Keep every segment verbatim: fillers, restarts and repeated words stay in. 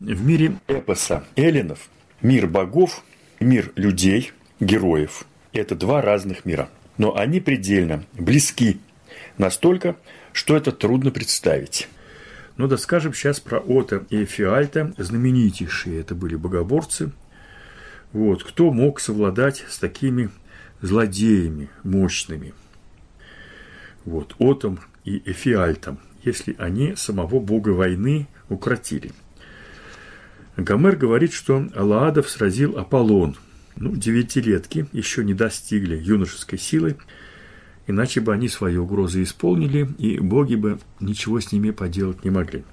В мире эпоса эллинов мир богов, мир людей, героев – это два разных мира. Но они предельно близки, настолько, что это трудно представить. Ну да скажем сейчас про Ота и Эфиальта, знаменитейшие это были богоборцы. Вот, кто мог совладать с такими злодеями мощными? Вот, Отом и Эфиальтом, если они самого бога войны укротили. Гомер говорит, что Алаадов сразил Аполлон. Ну, девятилетки еще не достигли юношеской силы, иначе бы они свои угрозы исполнили, и боги бы ничего с ними поделать не могли.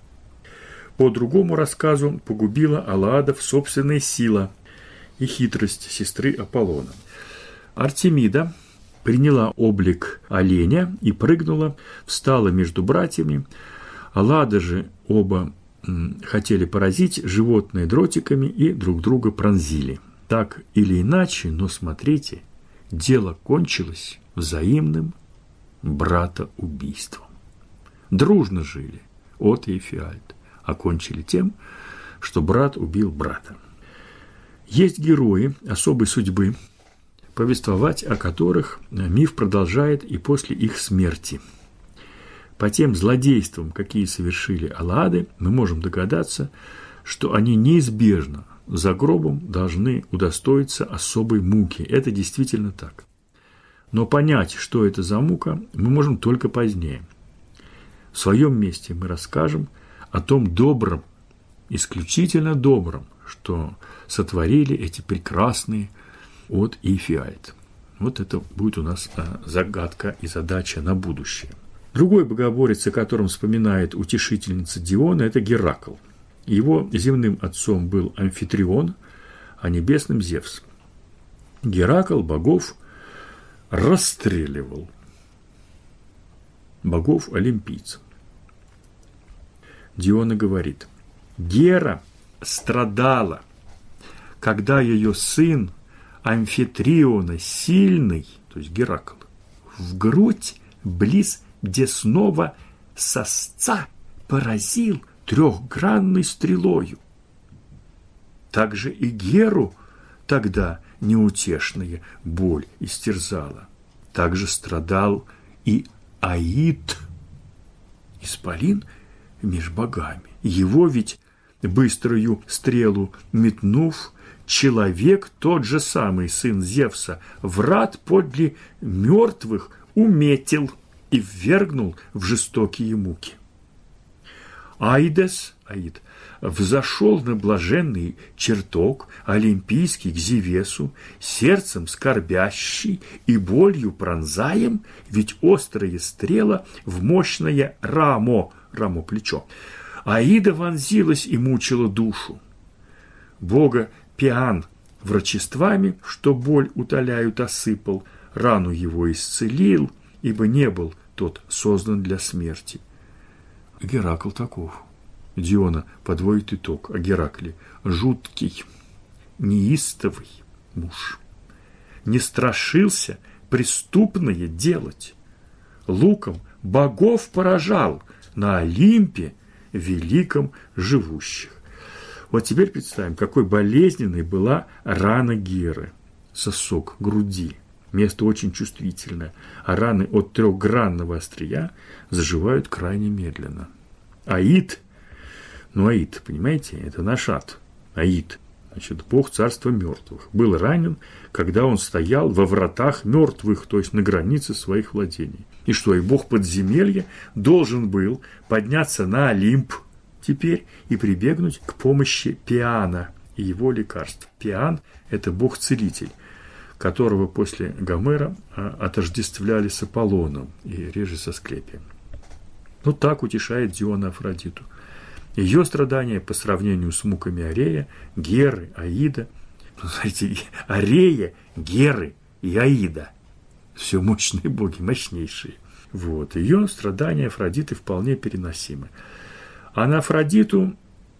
По другому рассказу погубила Алаадов собственная сила и хитрость сестры Аполлона. Артемида приняла облик оленя и прыгнула, встала между братьями. Аллады же оба м, хотели поразить животное дротиками и друг друга пронзили. Так или иначе, но смотрите, дело кончилось взаимным братоубийством. Дружно жили От и Эфиальт, окончили тем, что брат убил брата. Есть герои особой судьбы, повествовать о которых миф продолжает и после их смерти. По тем злодействам, какие совершили Аллады, мы можем догадаться, что они неизбежно за гробом должны удостоиться особой муки. Это действительно так. Но понять, что это за мука, мы можем только позднее. В своем месте мы расскажем о том добром, исключительно добром, что сотворили эти прекрасные От и Эфиальт. Вот это будет у нас загадка и задача на будущее. Другой богоборец, о котором вспоминает утешительница Диона, это Геракл. Его земным отцом был Амфитрион, а небесным Зевс. Геракл богов расстреливал, богов олимпийцев. Диона говорит: Гера страдала, когда ее сын Амфитриона сильный, то есть Геракл, в грудь близ десного сосца поразил трехгранной стрелою. Также и Геру тогда неутешная боль истерзала. Также страдал и Аид, исполин меж богами. Его ведь быструю стрелу метнув, человек, тот же самый сын Зевса, врат подле мертвых уметил и ввергнул в жестокие муки. Аидес, Аид, взошел на блаженный чертог олимпийский к Зевесу, сердцем скорбящий и болью пронзаем, ведь острая стрела в мощное рамо, рамо плечо, Аида вонзилась и мучила душу. Бога Пиан врачествами, что боль утоляют, осыпал, рану его исцелил, ибо не был тот создан для смерти. Геракл таков. Диона подводит итог о Геракле. Жуткий, неистовый муж. Не страшился преступное делать. Луком богов поражал на Олимпе великом живущих. Вот теперь представим, какой болезненной была рана Геры. Сосок груди. Место очень чувствительное, а раны от трехгранного острия заживают крайне медленно. Аид, ну Аид, понимаете, это наш ад. Аид, значит, бог царства мертвых, был ранен, когда он стоял во вратах мертвых, то есть на границе своих владений. И что, и бог подземелья должен был подняться на Олимп теперь и прибегнуть к помощи Пиана и его лекарств. Пиан – это бог-целитель, которого после Гомера отождествляли с Аполлоном и реже со Асклепием. Ну, так утешает Диона Афродиту. Ее страдания по сравнению с муками Арея, Геры, Аида, ну, знаете, Арея, Геры и Аида. Все мощные боги, мощнейшие. Вот. Ее страдания Афродиты вполне переносимы. А на Афродиту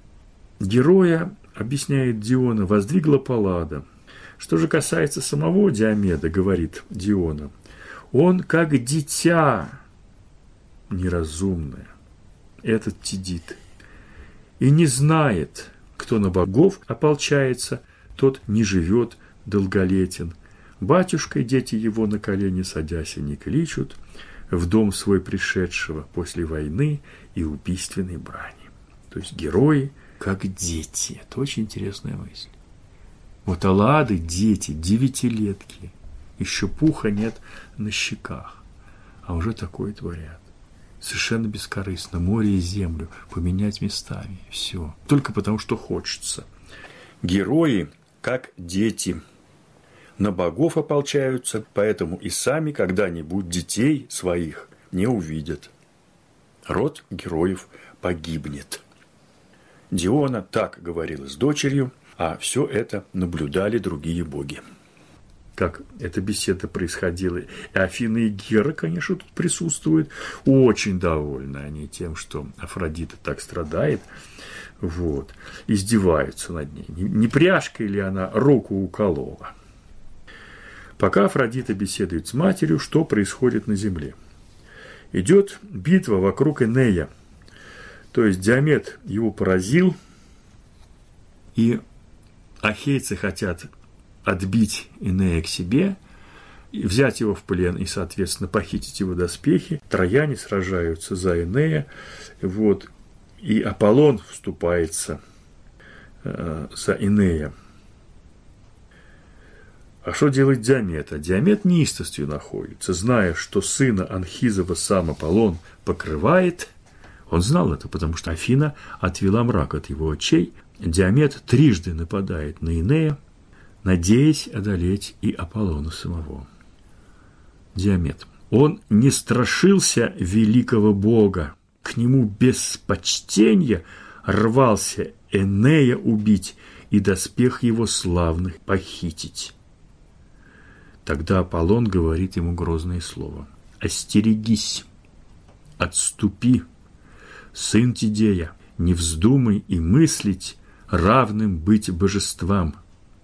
героя, объясняет Диона, воздвигла Паллада. Что же касается самого Диомеда, говорит Диона, он как дитя неразумное, этот Тидит, и не знает, кто на богов ополчается, тот не живет долголетен. Батюшка и дети его на колени садясь и не кличут в дом свой пришедшего после войны и убийственной брани. То есть герои как дети. Это очень интересная мысль. Вот Аллады – дети, девятилетки. Еще пуха нет на щеках. А уже такое творят. Совершенно бескорыстно. Море и землю поменять местами. Все. Только потому, что хочется. Герои как дети. На богов ополчаются, поэтому и сами когда-нибудь детей своих не увидят. Род героев погибнет. Диона так говорила с дочерью, а все это наблюдали другие боги. Как эта беседа происходила. И Афина и Гера, конечно, тут присутствуют. Очень довольны они тем, что Афродита так страдает. Вот. Издеваются над ней. Не пряжкой ли она руку уколола? Пока Афродита беседует с матерью, что происходит на земле? Идет битва вокруг Энея. То есть Диамет его поразил, и ахейцы хотят отбить Энея к себе, взять его в плен и, соответственно, похитить его доспехи. Трояне сражаются за Энея, вот, и Аполлон вступается э, за Энея. А что делает Диамет? А Диамет неистовстве находится, зная, что сына Анхизова сам Аполлон покрывает. Он знал это, потому что Афина отвела мрак от его очей. Диамет трижды нападает на Энея, надеясь одолеть и Аполлона самого. Диамет. Он не страшился великого бога, к нему без почтения рвался Энея убить и доспех его славных похитить. Тогда Аполлон говорит ему грозное слово: «Остерегись, отступи, сын Тидея, не вздумай и мыслить равным быть божествам.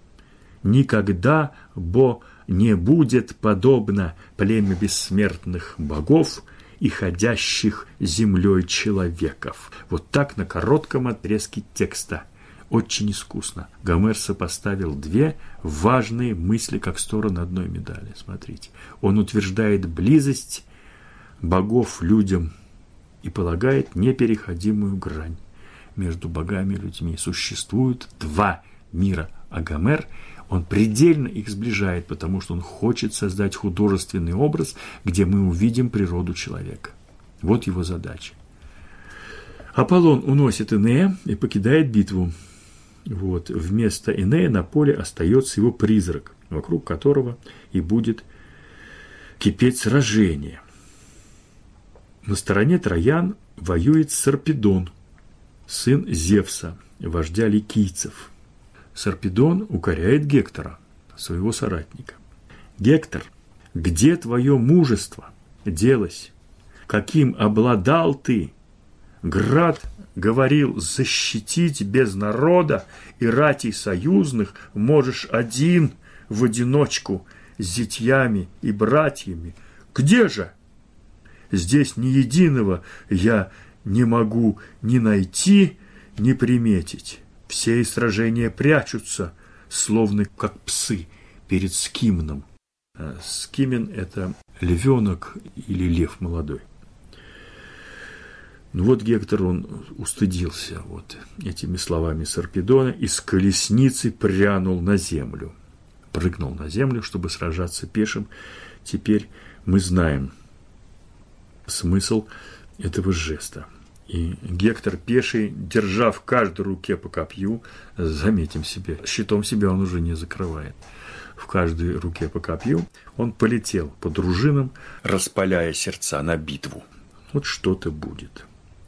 Никогда, бо не будет подобно племя бессмертных богов и ходящих землей человеков». Вот так на коротком отрезке текста. Очень искусно. Гомер сопоставил две важные мысли как стороны одной медали. Смотрите. Он утверждает близость богов людям и полагает непереходимую грань между богами и людьми. Существует два мира, а Гомер, он предельно их сближает, потому что он хочет создать художественный образ, где мы увидим природу человека. Вот его задача. Аполлон уносит Энея и покидает битву. Вот. Вместо Энея на поле остается его призрак, вокруг которого и будет кипеть сражение. На стороне троян воюет Сарпедон, сын Зевса, вождя ликийцев. Сарпедон укоряет Гектора, своего соратника. «Гектор, где твое мужество делось? Каким обладал ты? Град говорил, защитить без народа и ратей союзных можешь один в одиночку с зятьями и братьями. Где же? Здесь ни единого я не могу ни найти, ни приметить. Все сражения прячутся, словно как псы перед скимном». Скимен – это львенок или лев молодой. Ну вот Гектор, он устыдился вот этими словами Сарпедона и с колесницы прянул на землю. Прыгнул на землю, чтобы сражаться пешим. Теперь мы знаем смысл этого жеста. И Гектор пеший, держа в каждой руке по копью, заметим себе, щитом себя он уже не закрывает, в каждой руке по копью, он полетел по дружинам, распаляя сердца на битву. Вот что-то будет.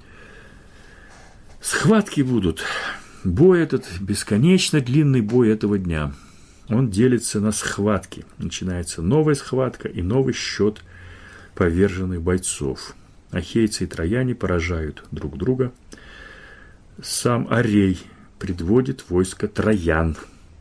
Схватки будут. Бой этот, бесконечно длинный бой этого дня, он делится на схватки. Начинается новая схватка и новый счет поверженных бойцов. Ахейцы и трояне поражают друг друга. Сам Арей предводит войско троян.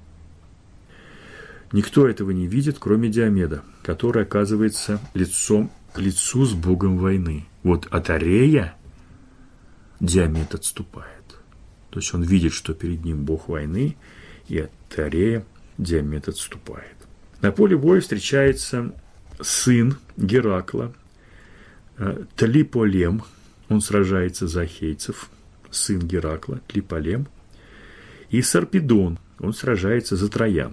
Никто этого не видит, кроме Диомеда, который оказывается лицом к лицу с богом войны. Вот от Арея Диомед отступает. То есть он видит, что перед ним бог войны, и от Арея Диамет отступает. На поле боя встречается сын Геракла, Тлиполем. Он сражается за ахейцев, сын Геракла, Тлиполем. И Сарпедон, он сражается за Троян.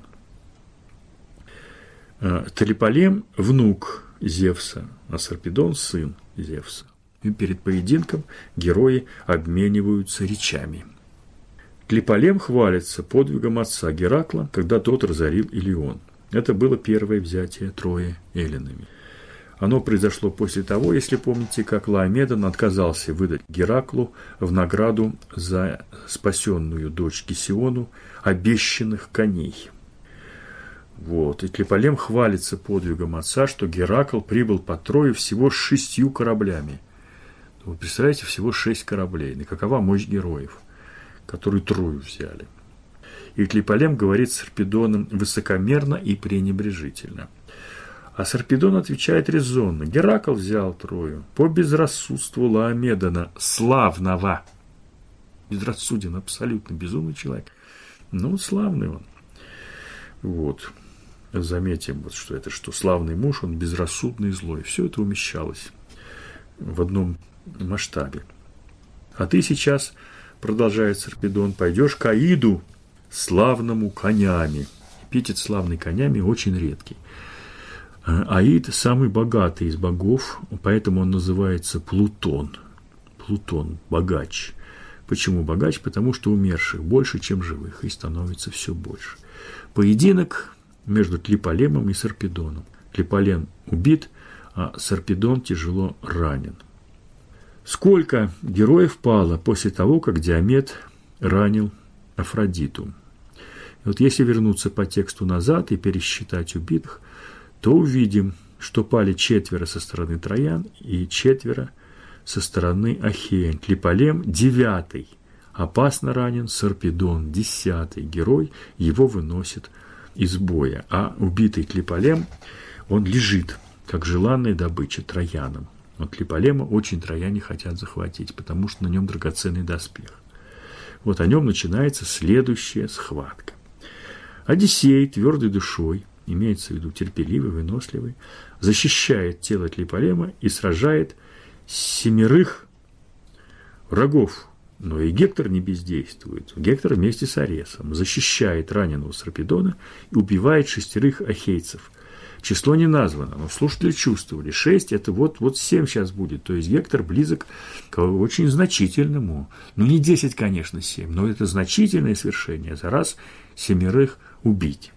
Тлиполем – внук Зевса, а Сарпедон – сын Зевса. И перед поединком герои обмениваются речами. Тлиполем хвалится подвигом отца Геракла, когда тот разорил Илион. Это было первое взятие Трои эллинами. Оно произошло после того, если помните, как Лаомедон отказался выдать Гераклу в награду за спасенную дочь Гесиону обещанных коней. Вот. И Тлиполем хвалится подвигом отца, что Геракл прибыл по Трое всего с шестью кораблями. Вы представляете, всего шесть кораблей. И какова мощь героев, которые Трою взяли. И Тлиполем говорит с Сарпедоном высокомерно и пренебрежительно. А Сарпедон отвечает резонно. Геракл взял Трою по безрассудству Лаомедона, славного. Безрассуден, абсолютно безумный человек. Ну, славный он. Вот. Заметим, вот, что это что славный муж, он безрассудный и злой. Все это умещалось в одном масштабе. А ты сейчас, продолжает Сарпедон, пойдешь к Аиду, славному конями. Эпитет славный конями очень редкий. Аид самый богатый из богов, поэтому он называется Плутон. Плутон, богач. Почему богач? Потому что умерших больше, чем живых, и становится все больше. Поединок между Тлиполемом и Сарпедоном. Тлиполем убит, а Сарпедон тяжело ранен. Сколько героев пало после того, как Диамет ранил Афродиту? И вот если вернуться по тексту назад и пересчитать убитых, то увидим, что пали четверо со стороны троян и четверо со стороны ахеян. Тлиполем – девятый, опасно ранен, Сарпедон – десятый герой, его выносит из боя. А убитый Тлиполем, он лежит, как желанная добыча троянам. Но Тлиполема очень трояне хотят захватить, потому что на нем драгоценный доспех. Вот о нем начинается следующая схватка. Одиссей твердой душой, имеется в виду терпеливый, выносливый, защищает тело Тлиполема и сражает семерых врагов. Но и Гектор не бездействует. Гектор вместе с Аресом защищает раненого Сарпедона и убивает шестерых ахейцев. Число не названо, но слушатели чувствовали. Шесть – это вот, вот семь сейчас будет. То есть Гектор близок к очень значительному. Ну, не десять, конечно, семь, но это значительное свершение. За раз семерых убить.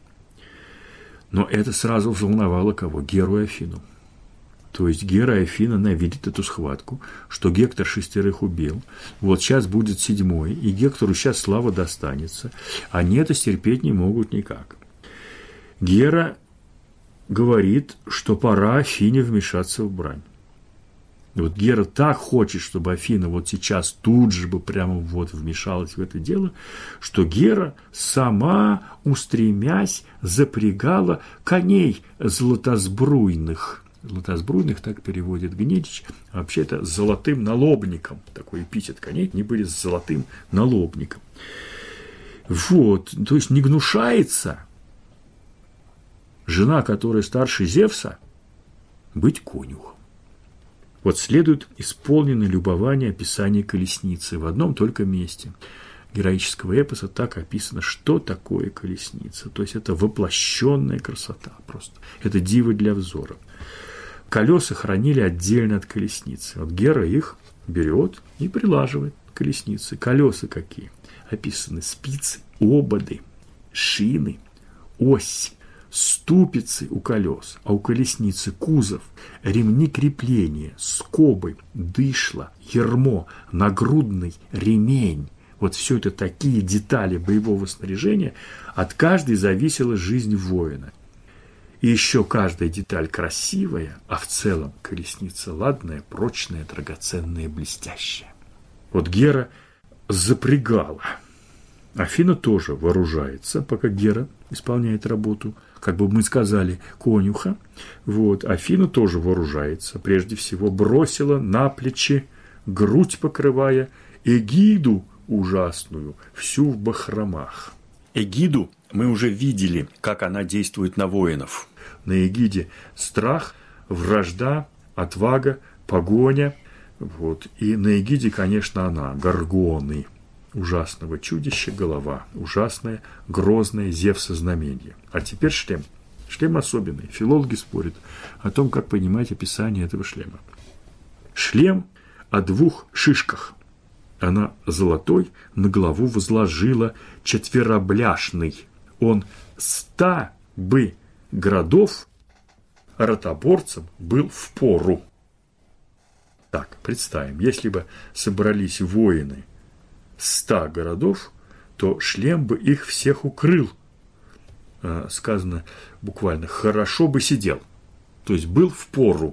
Но это сразу взволновало кого? Геру и Афину. То есть Гера и Афина, она видит эту схватку, что Гектор шестерых убил. Вот сейчас будет седьмой, и Гектору сейчас слава достанется. Они это стерпеть не могут никак. Гера говорит, что пора Афине вмешаться в брань. Вот Гера так хочет, чтобы Афина вот сейчас тут же бы прямо вот вмешалась в это дело, что Гера сама, устремясь, запрягала коней златосбруйных. Златосбруйных так переводит Гнедич, а вообще это с золотым налобником. Такой эпитет, коней не были с золотым налобником. Вот, то есть не гнушается жена, которая старше Зевса, быть конюхом. Вот следует исполненное любование описания колесницы в одном только месте героического эпоса так описано, что такое колесница. То есть это воплощенная красота просто. Это диво для взора. Колеса хранили отдельно от колесницы. Вот Гера их берет и прилаживает к колеснице. Колеса какие? Описаны спицы, ободы, шины, ось, ступицы у колес, а у колесницы кузов, ремни крепления, скобы, дышло, ярмо, нагрудный ремень. Вот все это такие детали боевого снаряжения, от каждой зависела жизнь воина. И еще каждая деталь красивая, а в целом колесница ладная, прочная, драгоценная, блестящая. Вот Гера запрягала. Афина тоже вооружается, пока Гера исполняет работу, как бы мы сказали, конюха. Вот. Афина тоже вооружается. Прежде всего бросила на плечи, грудь покрывая, эгиду ужасную, всю в бахромах. Эгиду мы уже видели, как она действует на воинов. На эгиде страх, вражда, отвага, погоня. Вот. И на эгиде, конечно, она, горгоны, ужасного чудища голова, ужасное, грозное Зевса знамение. А теперь шлем. Шлем особенный. Филологи спорят о том, как понимать описание этого шлема. Шлем о двух шишках. Она золотой на голову возложила четверобляшный. Он ста бы городов ротоборцам был впору. Так, представим, если бы собрались воины ста городов, то шлем бы их всех укрыл. Сказано буквально, хорошо бы сидел. То есть был впору.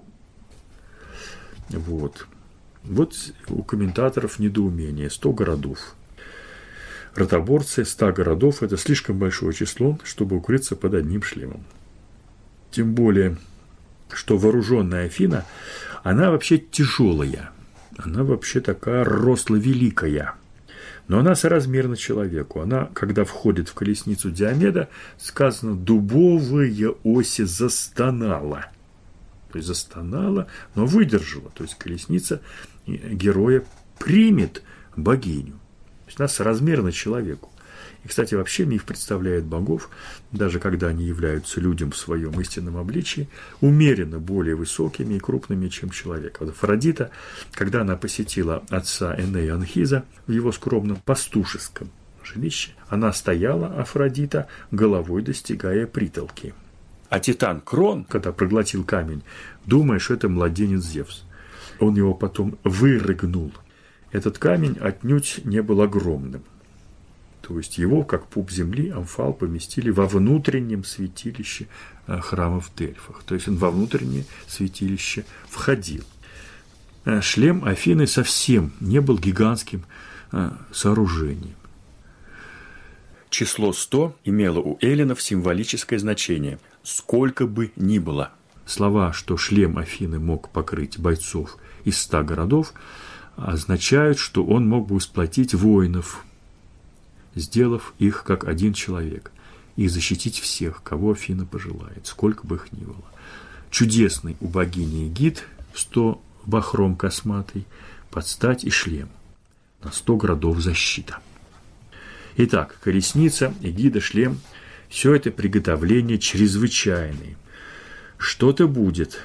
Вот. Вот у комментаторов недоумение. сто городов. Ротоборцы, ста городов – это слишком большое число, чтобы укрыться под одним шлемом. Тем более, что вооруженная Афина, она вообще тяжелая. Она вообще такая росло-великая. Но она соразмерна человеку. Она, когда входит в колесницу Диомеда, сказано, дубовая оси застонала. То есть застонала, но выдержала. То есть колесница героя примет богиню. То есть она соразмерна человеку. И, кстати, вообще миф представляет богов, даже когда они являются людям в своем истинном обличии, умеренно более высокими и крупными, чем человек. Вот Афродита, когда она посетила отца Энея Анхиза в его скромном пастушеском жилище, она стояла, Афродита, головой достигая притолки. А Титан Крон, когда проглотил камень, думая, что это младенец Зевс, он его потом вырыгнул. Этот камень отнюдь не был огромным. То есть его, как пуп земли, Амфал поместили во внутреннем святилище храма в Дельфах. То есть он во внутреннее святилище входил. Шлем Афины совсем не был гигантским сооружением. Число сто имело у эллинов символическое значение – сколько бы ни было. Слова, что шлем Афины мог покрыть бойцов из ста городов, означают, что он мог бы сплотить воинов, сделав их как один человек, и защитить всех, кого Афина пожелает, сколько бы их ни было. Чудесный у богини Эгид в сто бахром косматый, подстать и шлем, на сто городов защита. Итак, колесница, Эгида, шлем – все это приготовления чрезвычайные. Что-то будет.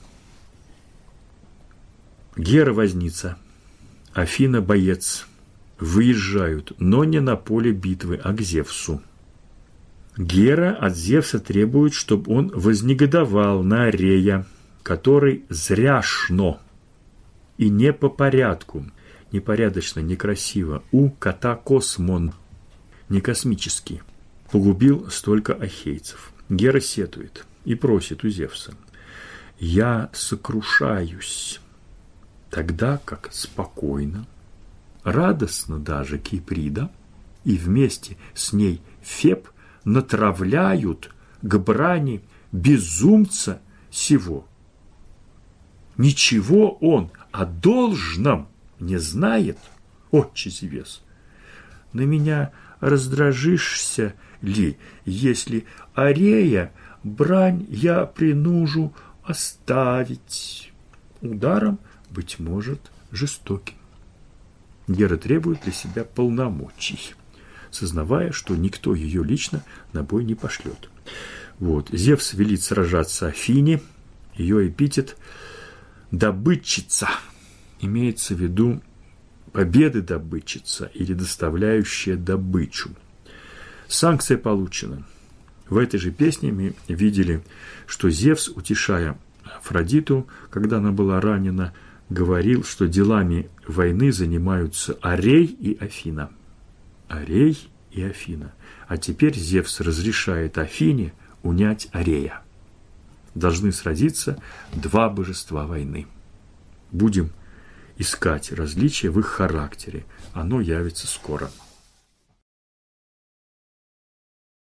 Гера возница, Афина боец выезжают, но не на поле битвы, а к Зевсу. Гера от Зевса требует, чтобы он вознегодовал на Арея, который зряшно и не по порядку, непорядочно, некрасиво, у кота космон, не космический, погубил столько ахейцев. Гера сетует и просит у Зевса: «Я сокрушаюсь, тогда как спокойно, радостно даже Киприда, и вместе с ней Феб натравляют к брани безумца сего. Ничего он о должном не знает, отче Зевес. На меня раздражишься ли, если Арея брань я принужу оставить ударом, быть может, жестоким?» Гера требует для себя полномочий, сознавая, что никто ее лично на бой не пошлет. Вот. Зевс велит сражаться Афине, ее эпитет «добытчица» имеется в виду победы добытчица или доставляющая добычу. Санкция получена. В этой же песне мы видели, что Зевс, утешая Афродиту, когда она была ранена, говорил, что делами войны занимаются Арей и Афина. Арей и Афина. А теперь Зевс разрешает Афине унять Арея. Должны сразиться два божества войны. Будем искать различия в их характере. Оно явится скоро.